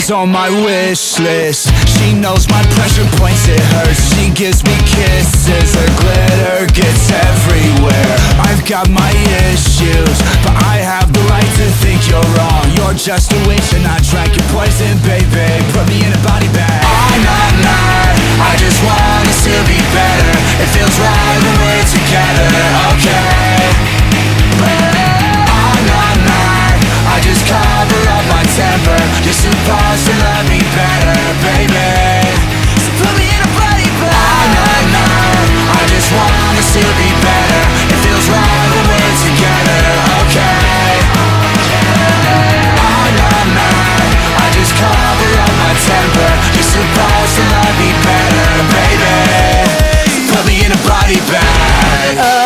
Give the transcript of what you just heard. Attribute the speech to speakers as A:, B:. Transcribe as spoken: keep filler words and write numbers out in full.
A: She's on my wish list. She knows my pressure points, it hurts. She gives me kisses, her glitter gets everywhere. I've got my issues, but I have the right to think you're wrong. You're just a witch and I drank your poison, baby. Put me in a body bag. I'm not mad, I just want us to be better. It feels right when we're together, okay? I'm not mad, I just cover up my temper. You're supposed to love me better, baby. So put me in a body bag. I'm not mad, I just want us to be better. It feels right when we're together, okay? I'm not mad, I just cover up my temper. You're supposed to love me better, baby. So put me in a body bag.